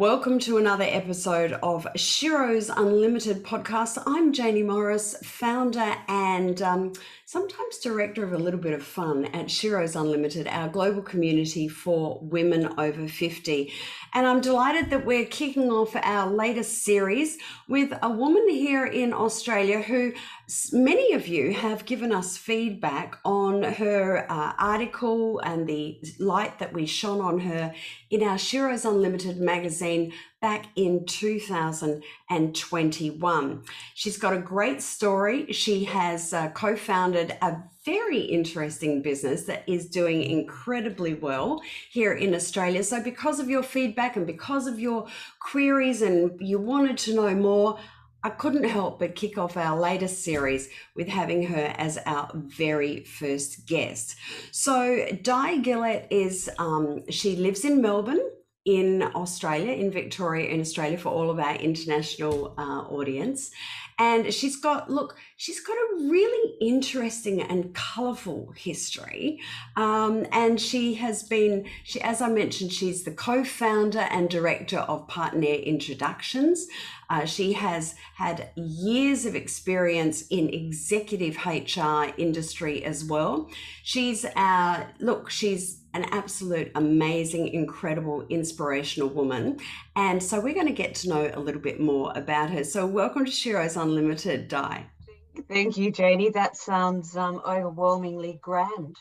Welcome to another episode of Shiro's Unlimited podcast. I'm Janie Morris, founder and sometimes director of a little bit of fun at Shiro's Unlimited, our global community for women over 50. And I'm delighted that we're kicking off our latest series with a woman here in Australia who many of you have given us feedback on her article and the light that we shone on her in our Shiro's Unlimited magazine back in 2021. She's got a great story. She has co-founded a very interesting business that is doing incredibly well here in Australia. So because of your feedback and because of your queries and you wanted to know more, I couldn't help but kick off our latest series with having her as our very first guest. So Di Gillett is, she lives in Melbourne, in Australia, in Victoria, in Australia, for all of our international audience. And she's got a really interesting and colourful history. And she has been, as I mentioned, she's the co-founder and director of Partner Introductions. She has had years of experience in executive HR industry as well. She's an absolute amazing, incredible, inspirational woman. And so we're going to get to know a little bit more about her. So welcome to Shiro's Unlimited, Di. Thank you, Janie. That sounds overwhelmingly grand.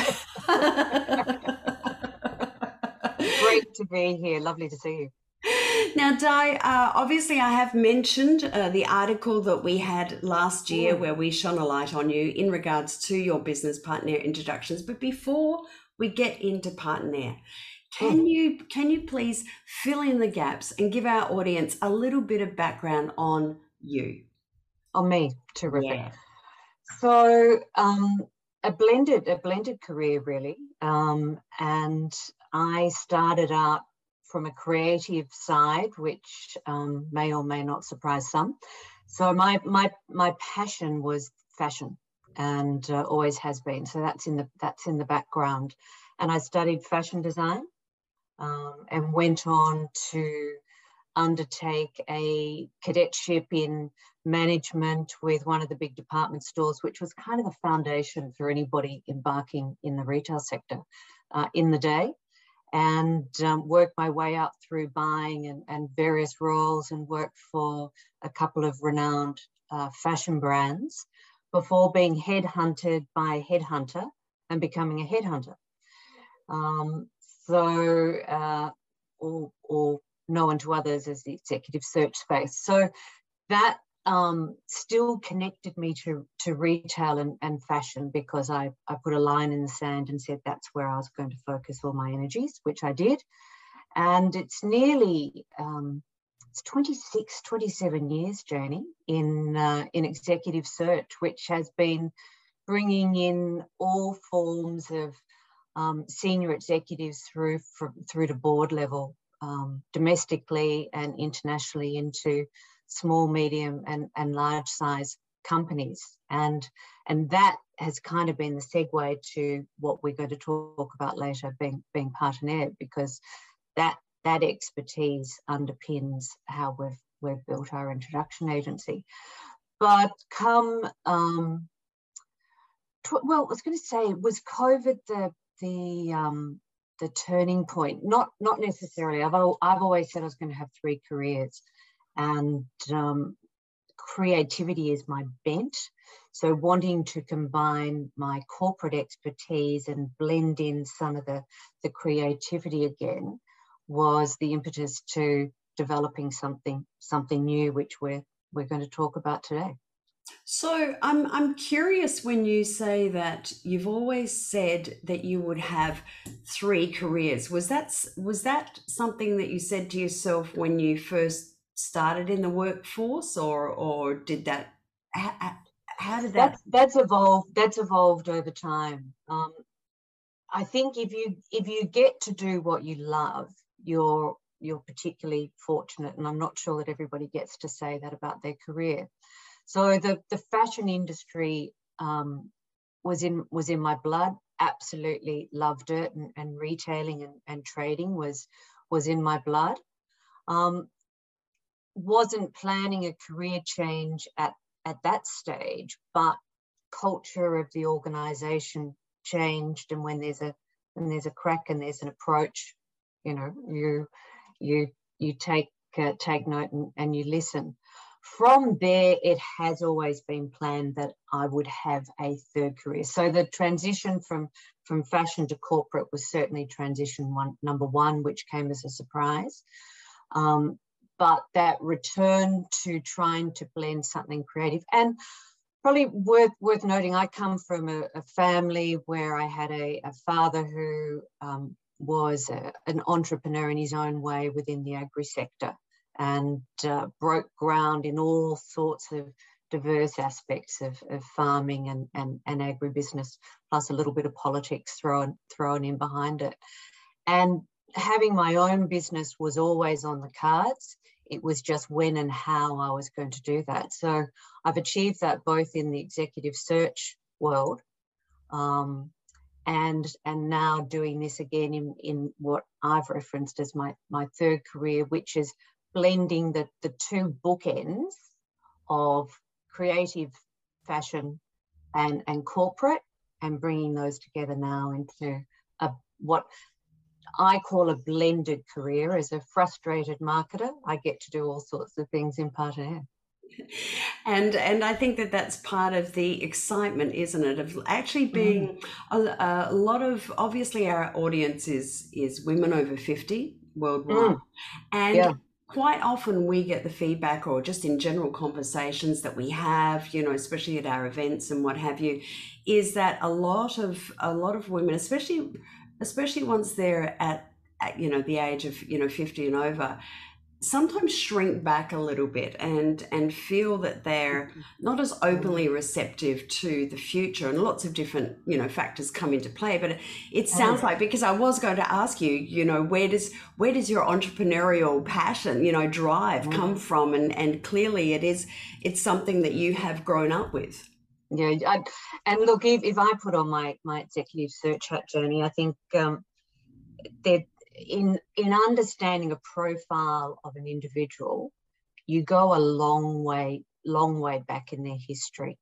Great to be here. Lovely to see you. Now, Di, obviously I have mentioned the article that we had last year where we shone a light on you in regards to your business Partner Introductions. But before we get into Partner, can you please fill in the gaps and give our audience a little bit of background on you? On me, terrific. Yeah. So a blended career really, and I started out from a creative side, which may or may not surprise some. So my passion was fashion, and always has been. So that's in the background. And I studied fashion design, and went on to undertake a cadetship in management with one of the big department stores, which was kind of the foundation for anybody embarking in the retail sector in the day. And worked my way up through buying and various roles, and worked for a couple of renowned fashion brands before being headhunted by a headhunter and becoming a headhunter. Or known to others as the executive search space. So that still connected me to retail and fashion, because I put a line in the sand and said that's where I was going to focus all my energies, which I did. And it's nearly, it's 26, 27 years, Janie, in executive search, which has been bringing in all forms of senior executives through to board level, domestically and internationally, into small, medium and large size companies. And that has kind of been the segue to what we're going to talk about later, being Partner, because that expertise underpins how we've built our introduction agency. But I was going to say, was COVID the turning point? Not necessarily. I've always said I was going to have 3 careers, and creativity is my bent. So wanting to combine my corporate expertise and blend in some of the creativity again was the impetus to developing something new, which we're going to talk about today. So I'm curious, when you say that you've always said that you would have 3 careers, was that something that you said to yourself when you first started in the workforce, or did that, how did that? That's evolved over time. I think if you get to do what you love, you're particularly fortunate, and I'm not sure that everybody gets to say that about their career. So the fashion industry was in my blood. Absolutely loved it, and retailing and trading was in my blood. Wasn't planning a career change at that stage, but culture of the organisation changed, and when there's a crack and there's an approach, you know, you take note and you listen. From there, it has always been planned that I would have a third career. So the transition from fashion to corporate was certainly transition number one, which came as a surprise. But that return to trying to blend something creative, and probably worth noting, I come from a family where I had a father who was an entrepreneur in his own way within the agri sector, and broke ground in all sorts of diverse aspects of farming and agribusiness, plus a little bit of politics thrown in behind it. And having my own business was always on the cards. It was just when and how I was going to do that. So I've achieved that both in the executive search world and now doing this again in what I've referenced as my third career, which is blending the two bookends of creative fashion and corporate, and bringing those together now into what I call a blended career. As a frustrated marketer, I get to do all sorts of things in Partenaire. And I think that's part of the excitement, isn't it, of actually being a lot of, obviously our audience is women over 50 worldwide. And quite often we get the feedback, or just in general conversations that we have, you know, especially at our events and what have you, is that a lot of women, especially once they're at you know, the age of, you know, 50 and over, sometimes shrink back a little bit and feel that they're not as openly receptive to the future, and lots of different, you know, factors come into play. But it sounds like, because I was going to ask you, you know, where does your entrepreneurial passion, you know, drive come from? And clearly it's something that you have grown up with. Yeah, and look, if I put on my executive search hat journey, I think that in understanding a profile of an individual, you go a long way back in their history.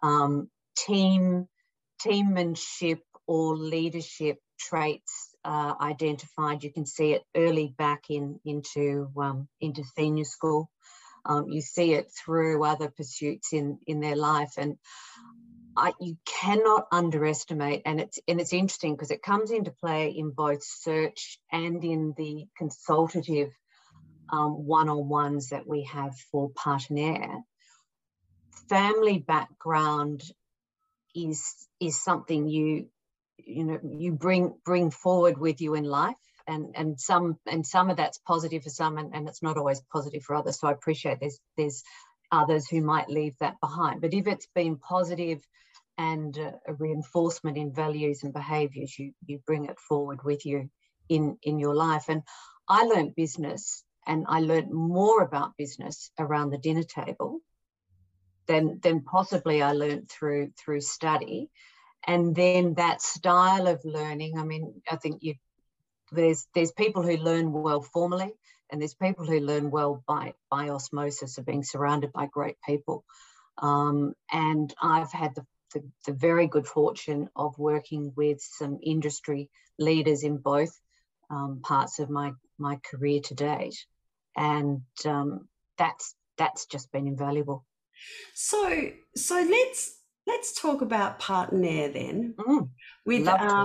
Teammanship or leadership traits identified. You can see it early back into senior school. You see it through other pursuits in their life, and you cannot underestimate. And it's interesting because it comes into play in both search and in the consultative one-on-ones that we have for Partenaire. Family background is something you bring forward with you in life. And some of that's positive for some, and it's not always positive for others. So I appreciate there's others who might leave that behind. But if it's been positive and a reinforcement in values and behaviours, you bring it forward with you in your life. And I learned business, and I learned more about business around the dinner table than possibly I learned through study. And then that style of learning, I mean, I think there's people who learn well formally, and there's people who learn well by osmosis of being surrounded by great people. And I've had the very good fortune of working with some industry leaders in both parts of my career to date, and that's just been invaluable. So let's talk about Partenaire then. With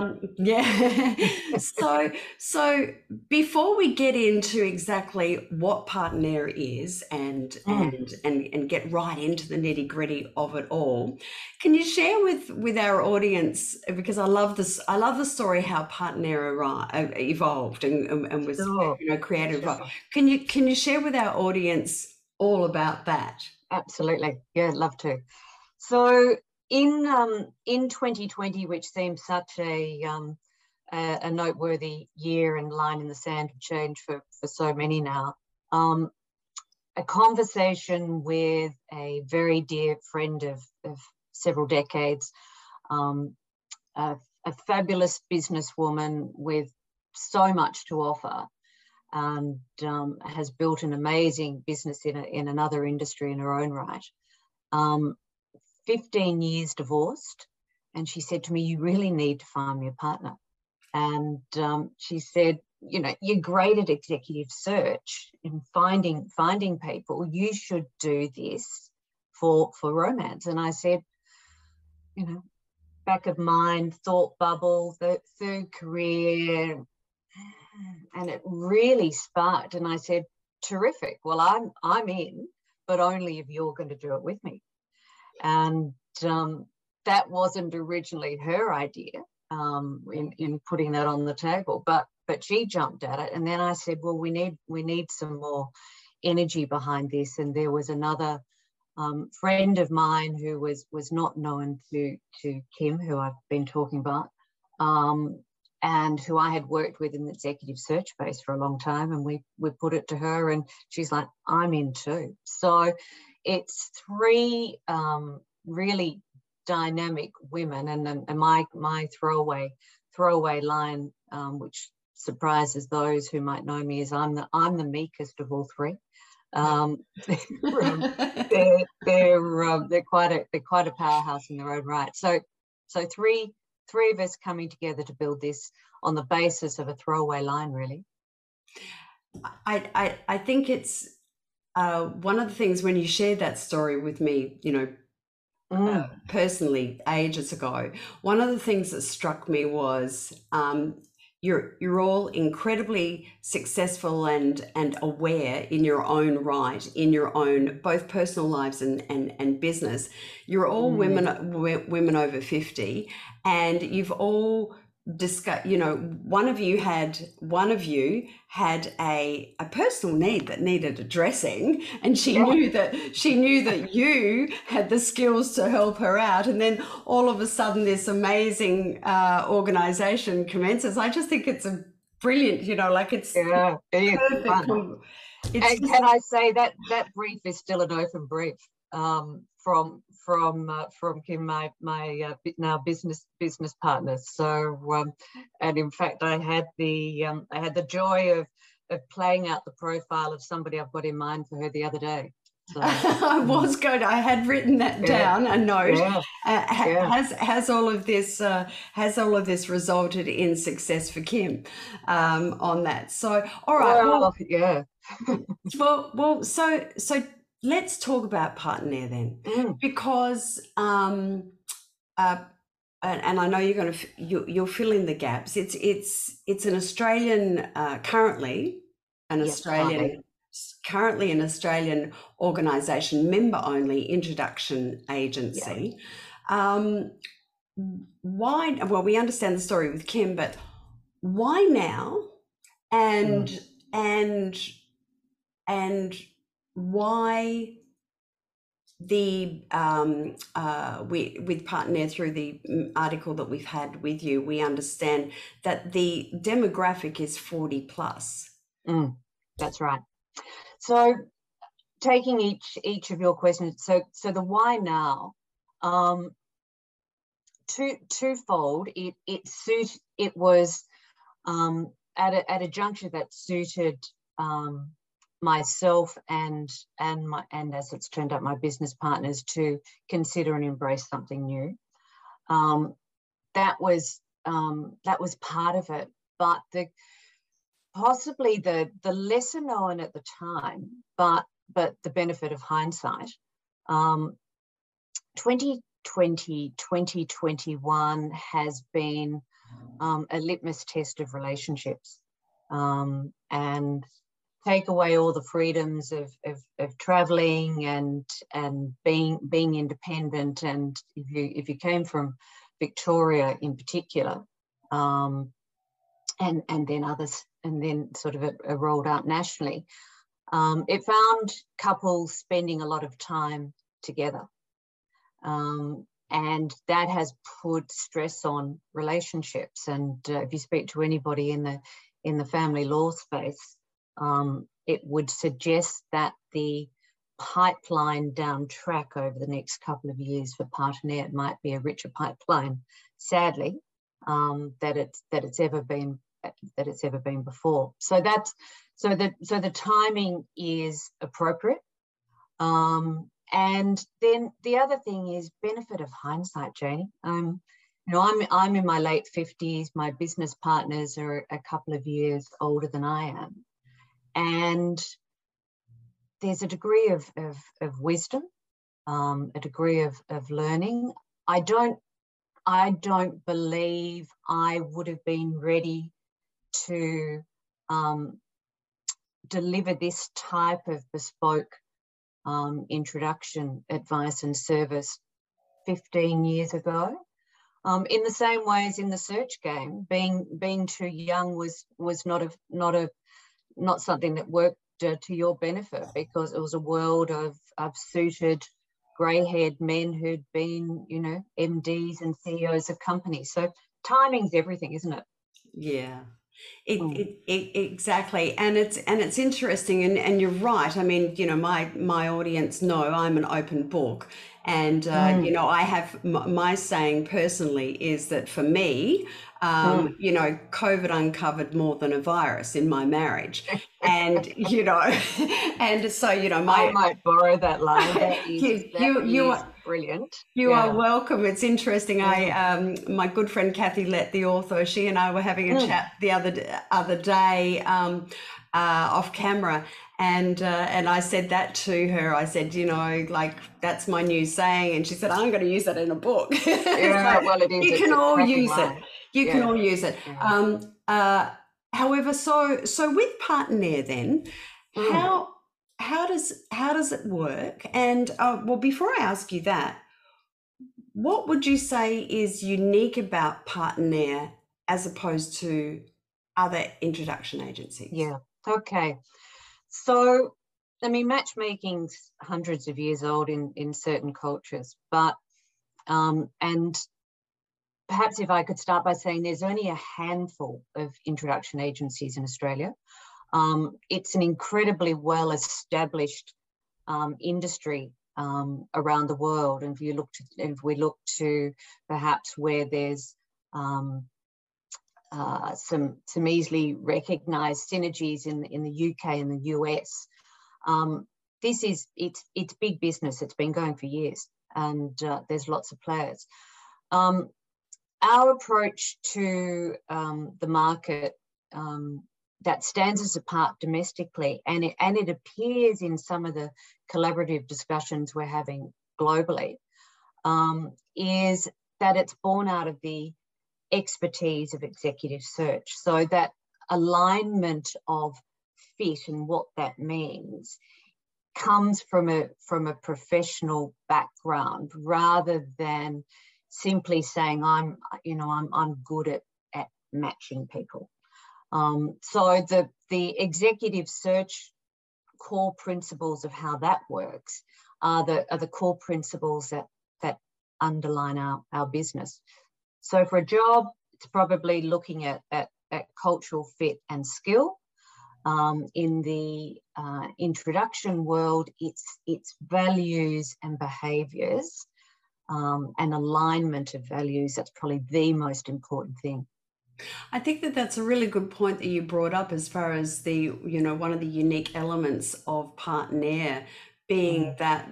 so before we get into exactly what Partenaire is and get right into the nitty-gritty of it all, can you share with our audience, because I love the story how Partenaire evolved and was created. Sure. Can you share with our audience all about that? Absolutely, yeah, love to. So in 2020, which seems such a noteworthy year and line in the sand of change for so many now, a conversation with a very dear friend of several decades, a fabulous businesswoman with so much to offer, and has built an amazing business in another industry in her own right. 15 years divorced, and she said to me, "You really need to find me a partner." And she said, "You know, you're great at executive search and finding people. You should do this for romance." And I said, you know, back of mind, thought bubble, the third career, and it really sparked. And I said, "Terrific. Well, I'm in, but only if you're going to do it with me." And that wasn't originally her idea in putting that on the table, but she jumped at it. And then I said, "Well, we need some more energy behind this." And there was another friend of mine who was not known to Kim, who I've been talking about, and who I had worked with in the executive search space for a long time. And we put it to her, and she's like, "I'm in too." So it's three really dynamic women, and my throwaway line, which surprises those who might know me, is I'm the meekest of all three. They're quite a powerhouse in their own right. So three of us coming together to build this on the basis of a throwaway line, really. I think it's one of the things when you shared that story with me, you know, personally ages ago, one of the things that struck me was you're all incredibly successful and aware in your own right, in your own both personal lives and business. You're all women over 50, and you've all discussed, you know, one of you had a personal need that needed addressing, and she knew that you had the skills to help her out, and then all of a sudden this amazing organization commences. I just think it's a brilliant, you know, like it's perfect. And can I say that brief is still an open brief from Kim, my now business partners. So and in fact, I had the joy of playing out the profile of somebody I've got in mind for her the other day. So, I had written that down, a note. Has all of this resulted in success for Kim on that? So all right. Well, so let's talk about Partner then, because and I know you'll fill in the gaps. It's an Australian currently an Australian organisation, member only introduction agency. Why? Well, we understand the story with Kim, but why now? And why the with Partner, through the article that we've had with you, we understand that the demographic is 40 plus. That's right. So taking each of your questions, so the why now, twofold. It was at a juncture that suited myself and as it's turned out, my business partners, to consider and embrace something new. That was part of it, but possibly the lesser known at the time, but the benefit of hindsight. 2020, 2021 has been a litmus test of relationships, and take away all the freedoms of traveling and being independent. And if you came from Victoria in particular, and then others, and then sort of it rolled out nationally, it found couples spending a lot of time together, and that has put stress on relationships. And if you speak to anybody in the family law space, it would suggest that the pipeline down track over the next couple of years for Partner might be a richer pipeline, sadly, that it's ever been that it's ever been before. So the timing is appropriate. And then the other thing is benefit of hindsight, Janie. I'm in my late 50s. My business partners are a couple of years older than I am, and there's a degree of wisdom, a degree of learning. I don't believe I would have been ready to deliver this type of bespoke introduction, advice and service 15 years ago. In the same way as in the search game, being too young was not something that worked to your benefit, because it was a world of suited grey-haired men who'd been, MDs and CEOs of companies. So timing's everything, isn't it? Yeah. Exactly, and it's interesting, and you're right. I mean, my audience know I'm an open book, and I have my saying personally is that for me, COVID uncovered more than a virus in my marriage, and and so I might borrow that line. That is brilliant. You are welcome. It's interesting. My good friend Kathy Lett, the author, she and I were having a chat the other day off camera, and I said that to her. I said, that's my new saying, and she said, I'm going to use that in a book. Yeah, well, it is. You can all use it. You can all use it. Yeah. However, so with Partenaire then, how does it work? And well, before I ask you that, what would you say is unique about Partenaire as opposed to other introduction agencies? Yeah. Okay. So, I mean, matchmaking's hundreds of years old in certain cultures, but and perhaps if I could start by saying there's only a handful of introduction agencies in Australia. It's an incredibly well-established industry around the world, and if we look to perhaps where there's some easily recognised synergies in the UK and the US, it's big business. It's been going for years, and there's lots of players. Our approach to the market that stands us apart domestically, and it appears in some of the collaborative discussions we're having globally, is that it's born out of the expertise of executive search. So that alignment of fit and what that means comes from a professional background, rather than simply saying I'm good at matching people. So the executive search core principles of how that works are the core principles that underline our business. So for a job, it's probably looking at cultural fit and skill. In the introduction world, it's values and behaviours, and alignment of values. That's probably the most important thing. I think that's a really good point that you brought up, as far as the, one of the unique elements of Partenaire being that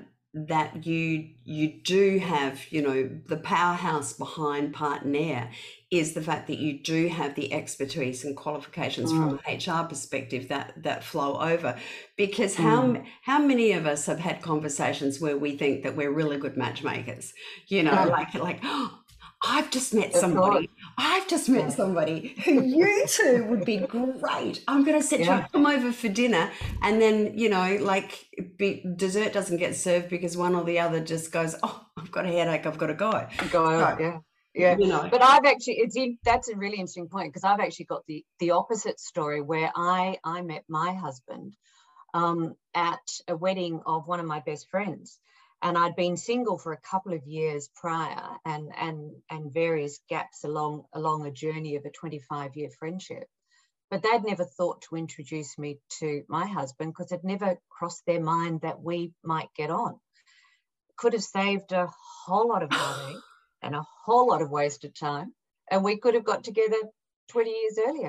you do have, the powerhouse behind Partenaire is the fact that you do have the expertise and qualifications from an HR perspective that flow over. Because how many of us have had conversations where we think that we're really good matchmakers, like, oh, I've just met somebody. Who you two would be great. I'm going to set you up, come over for dinner, and then dessert doesn't get served because one or the other just goes, oh, I've got a headache, I've got to go. But I've actually that's a really interesting point, because I've actually got the opposite story, where I met my husband at a wedding of one of my best friends. And I'd been single for a couple of years prior, and various gaps along a journey of a 25-year friendship. But they'd never thought to introduce me to my husband, because it never crossed their mind that we might get on. Could have saved a whole lot of heartache and a whole lot of wasted time, and we could have got together 20 years earlier.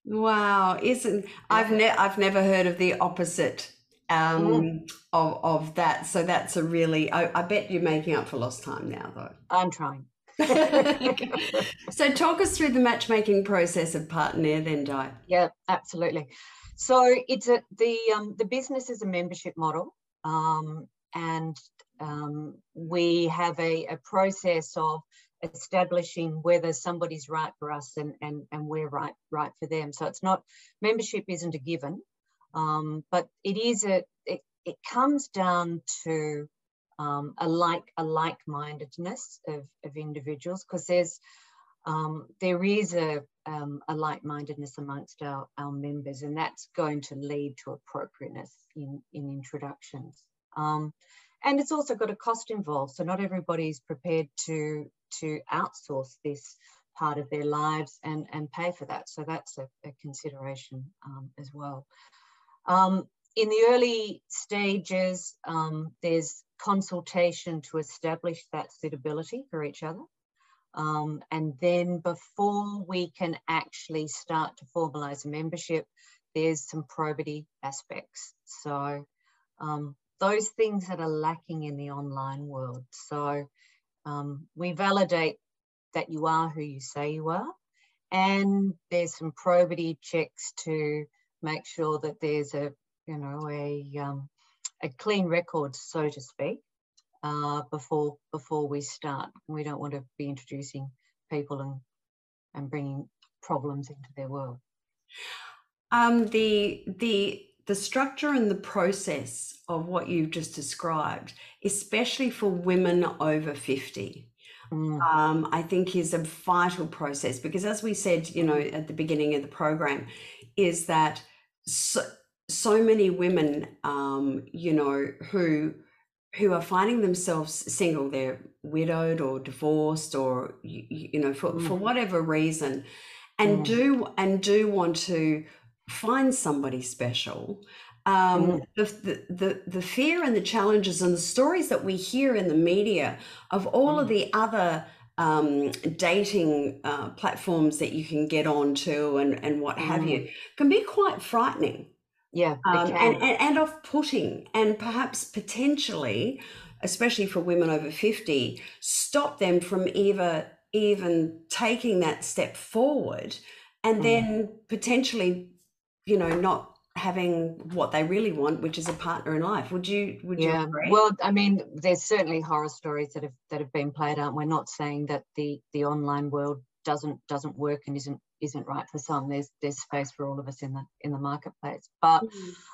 Wow, isn't Yeah. I've never heard of the opposite Mm, of that. So that's a really I bet you're making up for lost time now though. I'm trying. Okay. So talk us through the matchmaking process of Partner then, Di. Yeah, absolutely. So it's the business is a membership model, and we have a process of establishing whether somebody's right for us and we're right for them. So it's not, membership isn't a given, but it is it comes down to a like-mindedness of individuals, because there is a like-mindedness amongst our members, and that's going to lead to appropriateness in introductions. And it's also got a cost involved, so not everybody's prepared to outsource this part of their lives and pay for that. So that's a consideration as well. In the early stages, there's consultation to establish that suitability for each other. And then before we can actually start to formalise a membership, there's some probity aspects. So those things that are lacking in the online world. So we validate that you are who you say you are, and there's some probity checks to make sure that there's a clean record, so to speak, before we start. We don't want to be introducing people and bringing problems into their world. The structure and the process of what you've just described, especially for women over 50, I think is a vital process, because as we said, at the beginning of the program, is that so many women, who are finding themselves single, they're widowed or divorced, or for whatever reason, and do want to find somebody special. The fear and the challenges and the stories that we hear in the media of all of the other dating platforms that you can get onto and what have you can be quite frightening. Yeah, it can. And off-putting, and perhaps potentially, especially for women over 50, stop them from even taking that step forward, and then potentially, not having what they really want, which is a partner in life. Would you agree? Well, I mean, there's certainly horror stories that have been played out. We're not saying that the online world doesn't work and isn't right for some. There's space for all of us in the marketplace, but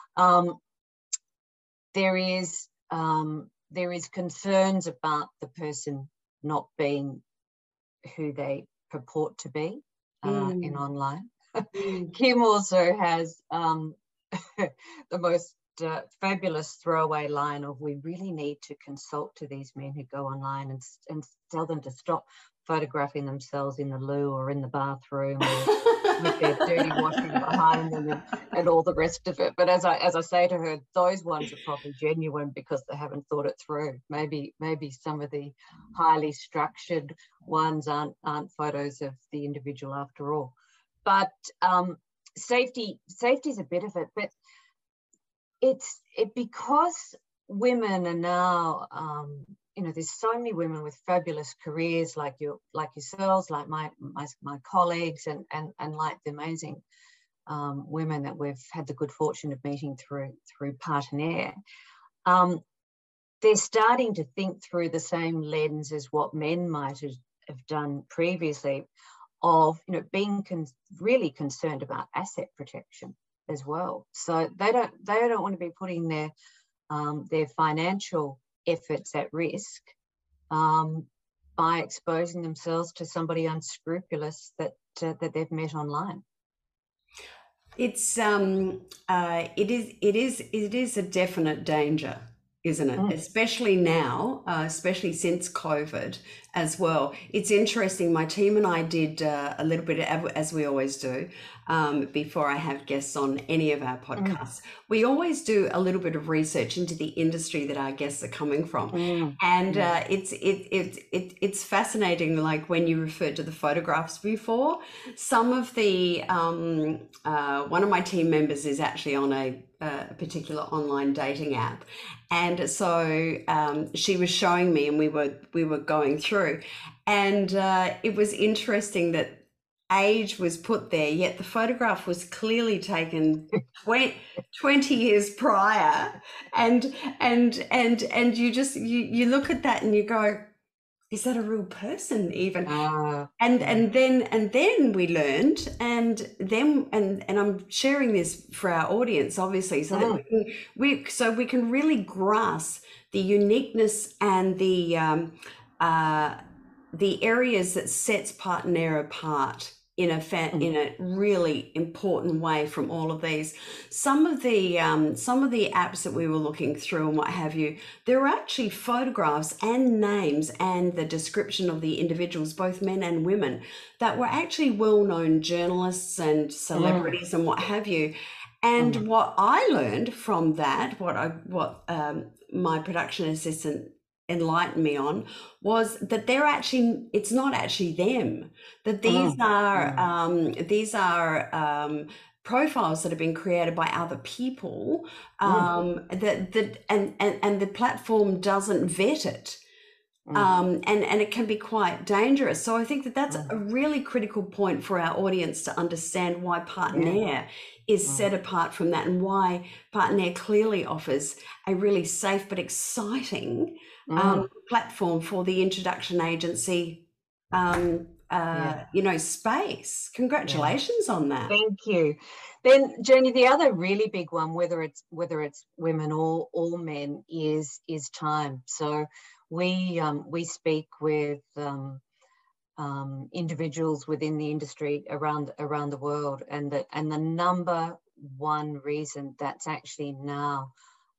there is concerns about the person not being who they purport to be in online. Kim also has the most fabulous throwaway line of, "We really need to consult to these men who go online and tell them to stop photographing themselves in the loo or in the bathroom or with their dirty washing behind them and all the rest of it." But as I say to her, those ones are probably genuine because they haven't thought it through. Maybe some of the highly structured ones aren't photos of the individual after all. But safety is a bit of it, but it's because women are now, there's so many women with fabulous careers like yourselves, like my colleagues, and like the amazing women that we've had the good fortune of meeting through Partner. They're starting to think through the same lens as what men might have done previously, of being really concerned about asset protection as well. So they don't want to be putting their financial efforts at risk by exposing themselves to somebody unscrupulous that they've met online. It's it is a definite danger. isn't it? Especially now, especially since COVID as well. It's interesting. My team and I did a little bit, as we always do, before I have guests on any of our podcasts. We always do a little bit of research into the industry that our guests are coming from, and it's fascinating. Like when you referred to the photographs before, some of the one of my team members is actually on a particular online dating app, and so she was showing me, and we were going through, and it was interesting that age was put there, yet the photograph was clearly taken 20 years prior, and you just you look at that and you go, is that a real person even? And then we learned, and I'm sharing this for our audience, obviously, so that we can really grasp the uniqueness and the areas that sets Partner apart in a really important way from all of these. Some of the apps that we were looking through and what have you, there are actually photographs and names and the description of the individuals, both men and women, that were actually well-known journalists and celebrities and what have you. And what I learned from that, what my production assistant enlightened me on, was that it's not actually them, that these are profiles that have been created by other people, and the platform doesn't vet it. And it can be quite dangerous. So I think that that's a really critical point for our audience to understand why Partner is set apart from that, and why Partner clearly offers a really safe but exciting platform for the introduction agency, space. Congratulations on that. Thank you. Then, Jenny, the other really big one, whether it's women or men, is time. So we speak with individuals within the industry around the world, and the number one reason that's actually now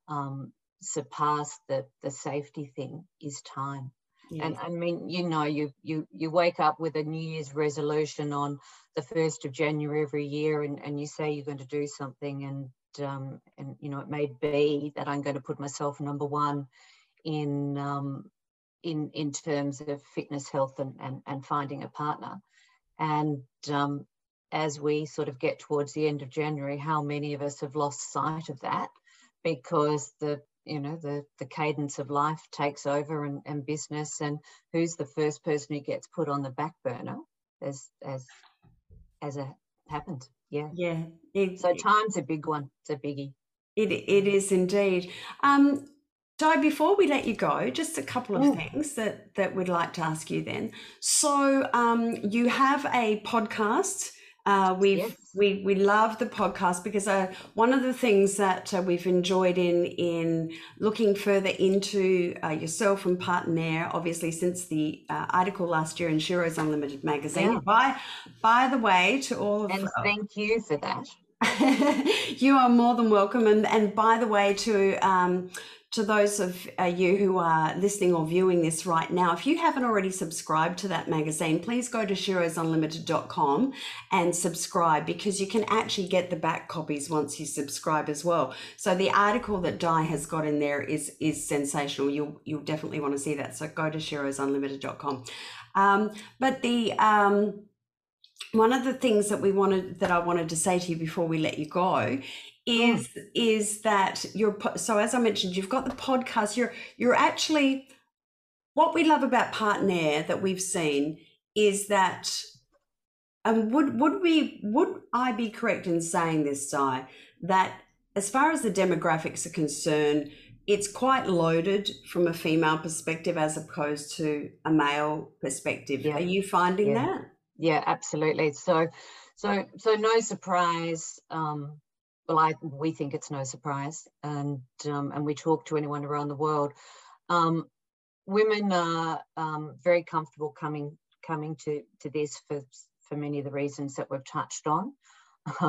surpassed the safety thing is time. And I mean, you wake up with a New Year's resolution on the 1st of January every year, and you say you're going to do something, and it may be that I'm going to put myself number one in terms of fitness, health, and finding a partner. And as we sort of get towards the end of January, how many of us have lost sight of that because the cadence of life takes over, and business, and who's the first person who gets put on the back burner as it happens. So time's a big one. It's a biggie. It is indeed. Di, before we let you go, just a couple of things that we'd like to ask you then. So you have a podcast. We love the podcast because one of the things that we've enjoyed in looking further into yourself and Partner, obviously since the article last year in Sheroes Unlimited magazine. By the way, to all of thank you for that. You are more than welcome. And by the way, to those of you who are listening or viewing this right now, if you haven't already subscribed to that magazine, please go to sheroesunlimited.com and subscribe, because you can actually get the back copies once you subscribe as well. So the article that Di has got in there is sensational. You'll definitely want to see that. So go to sheroesunlimited.com. But the one of the things that I wanted to say to you before we let you go is that so as I mentioned, you've got the podcast. You're actually, what we love about Partner that we've seen is that, would I be correct in saying this, Di, that as far as the demographics are concerned, it's quite loaded from a female perspective as opposed to a male perspective? Are you finding that? Yeah, absolutely. So no surprise. Well, we think it's no surprise, and we talk to anyone around the world. Women are very comfortable coming to this for many of the reasons that we've touched on.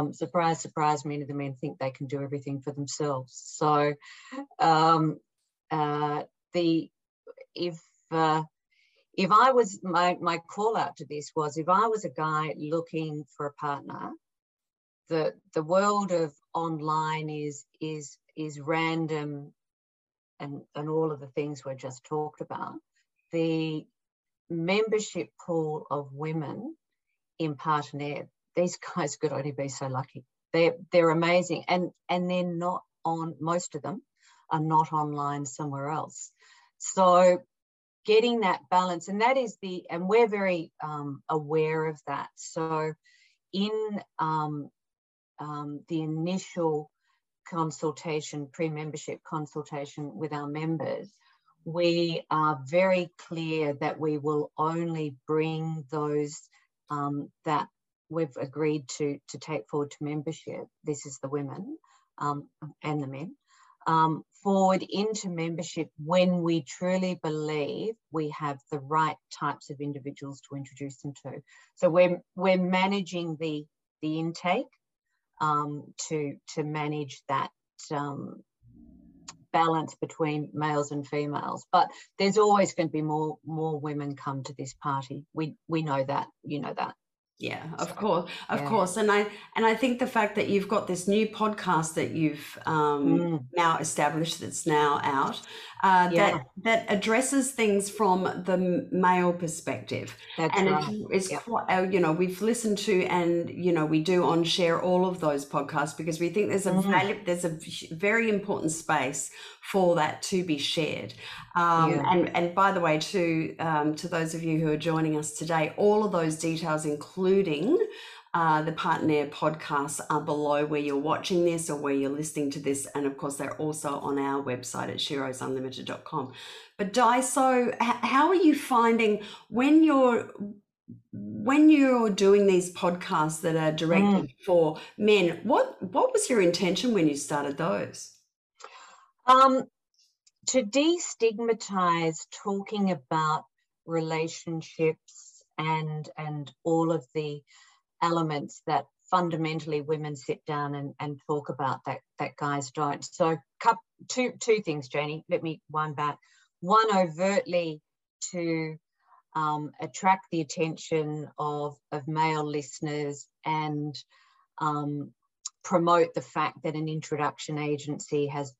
Surprise, surprise, many of the men think they can do everything for themselves. So if I was, my call out to this was, if I was a guy looking for a partner, the world of online is random, and all of the things we just talked about. The membership pool of women in Partenaire, these guys could only be so lucky. They're amazing, and they're not on, most of them are not online somewhere else. So getting that balance, and that is and we're very aware of that. So in the initial consultation, pre-membership consultation with our members, we are very clear that we will only bring those that we've agreed to take forward to membership. This is the women and the men, forward into membership when we truly believe we have the right types of individuals to introduce them to. So we're managing the intake to manage that balance between males and females, but there's always going to be more women come to this party. We know that, you know that. Yeah, of course. And I think the fact that you've got this new podcast that you've now established, that's now out, that addresses things from the male perspective. That's and right. It's quite, you know, we've listened to, and you know, we do on share all of those podcasts because we think there's a very important space for that to be shared. And by the way, to those of you who are joining us today, all of those details, including the Partenaire podcasts, are below where you're watching this or where you're listening to this. And of course, they're also on our website at sheroesunlimited.com. But Di, so how are you finding when you're doing these podcasts that are directed for men? What was your intention when you started those? To destigmatize talking about relationships and all of the elements that fundamentally women sit down and talk about that guys don't. So two things, Janie, let me wind back. One, overtly to attract the attention of male listeners and promote the fact that an introduction agency has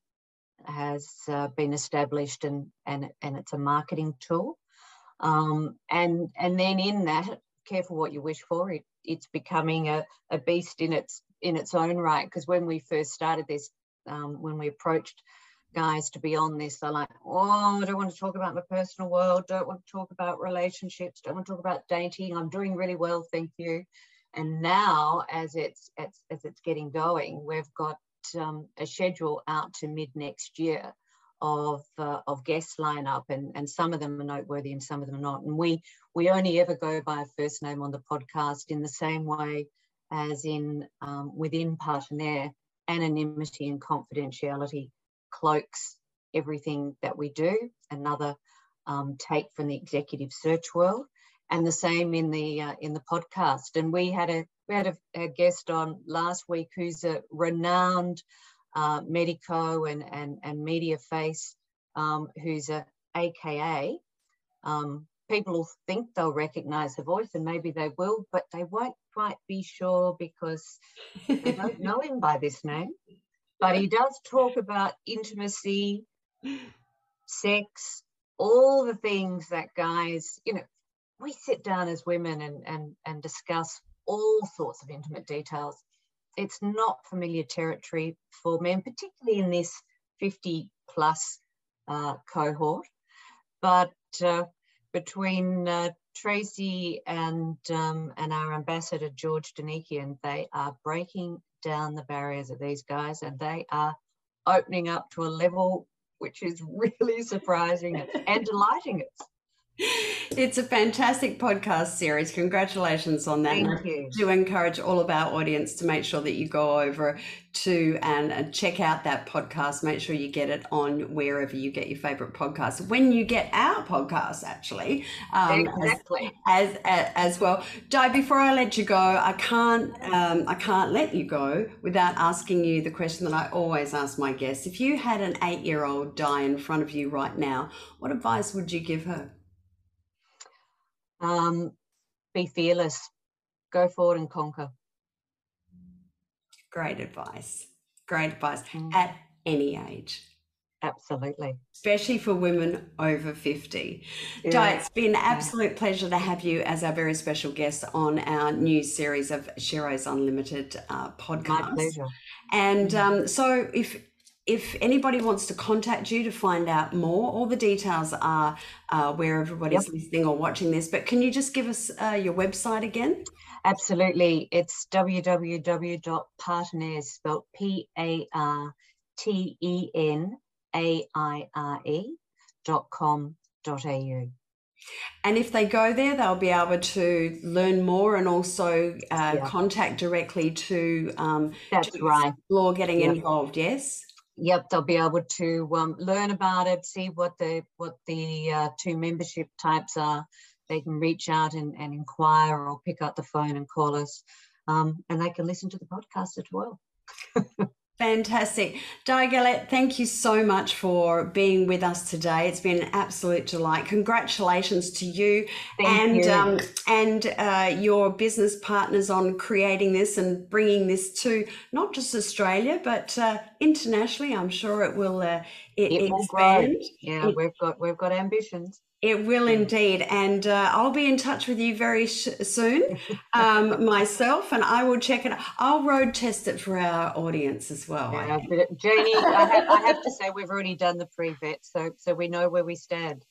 been established and it's a marketing tool. And then in that, careful what you wish for, it's becoming a beast in its own right. Because when we first started this, when we approached guys to be on this, they're like, oh, I don't want to talk about my personal world, don't want to talk about relationships, don't want to talk about dating, I'm doing really well, thank you. And now, as it's getting going, we've got a schedule out to mid next year of guest lineup, and some of them are noteworthy and some of them are not. And we only ever go by a first name on the podcast, in the same way as in within Partenaire, anonymity and confidentiality cloaks everything that we do. Another take from the executive search world, and the same in the podcast. And we had a guest on last week who's a renowned medico and media face, who's a AKA. People will think they'll recognise the voice, and maybe they will, but they won't quite be sure because they don't know him by this name. But he does talk about intimacy, sex, all the things that guys, you know, we sit down as women and discuss all sorts of intimate details. It's not familiar territory for men, particularly in this 50+ cohort. But between Tracy and our ambassador, George Danikian, they are breaking down the barriers of these guys, and they are opening up to a level which is really surprising and delighting us. It's a fantastic podcast series. Congratulations on that. Thank you. Do encourage all of our audience to make sure that you go over to and check out that podcast. Make sure you get it on wherever you get your favorite podcasts. When you get our podcast, actually, Exactly. as well. Di, before I let you go, I can't let you go without asking you the question that I always ask my guests. If you had an 8-year-old Di in front of you right now, what advice would you give her? Be fearless. Go forward and conquer. Great advice. Great advice at any age. Absolutely. Especially for women over 50. Yeah. Di, it's been an absolute pleasure to have you as our very special guest on our new series of Shero's Unlimited podcast. My pleasure. And so if anybody wants to contact you to find out more, all the details are where everybody's listening or watching this, but can you just give us your website again? Absolutely. It's www.partenaire, spelled PARTENAIRE.com.au. And if they go there, they'll be able to learn more and also contact directly to explore getting involved. Yes. Yep, they'll be able to learn about it, see what the two membership types are. They can reach out and inquire or pick up the phone and call us, and they can listen to the podcast as well. Fantastic. Di Gillett, thank you so much for being with us today. It's been an absolute delight. Congratulations to you and your business partners on creating this and bringing this to not just Australia, but internationally. I'm sure it will will grow. Yeah, we've got ambitions. It will indeed. And I'll be in touch with you very soon myself, and I will check it. I'll road test it for our audience as well. Yeah, but Janie, I have to say we've already done the pre-vet, so we know where we stand.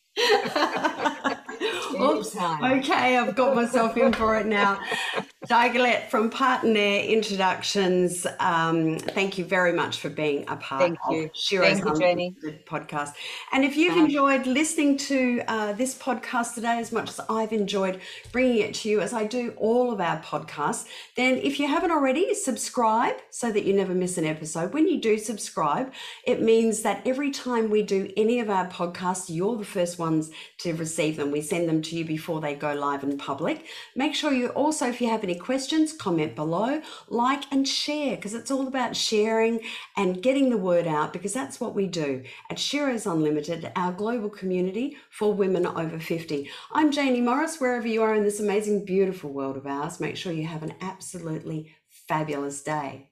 Oops. Okay, I've got myself in for it now. Di Gillett from Partenaire Introductions. Thank you very much for being a part of Shero's Unlimited podcast. And if you've enjoyed listening to this podcast today as much as I've enjoyed bringing it to you, as I do all of our podcasts, then if you haven't already, subscribe so that you never miss an episode. When you do subscribe, it means that every time we do any of our podcasts, you're the first ones to receive them. We send them to you before they go live in public. Make sure you also, if you have any questions, comment below, like and share, because it's all about sharing and getting the word out, because that's what we do at Shero's Unlimited, our global community for women over 50. I'm Janie Morris. Wherever you are in this amazing, beautiful world of ours, make sure you have an absolutely fabulous day.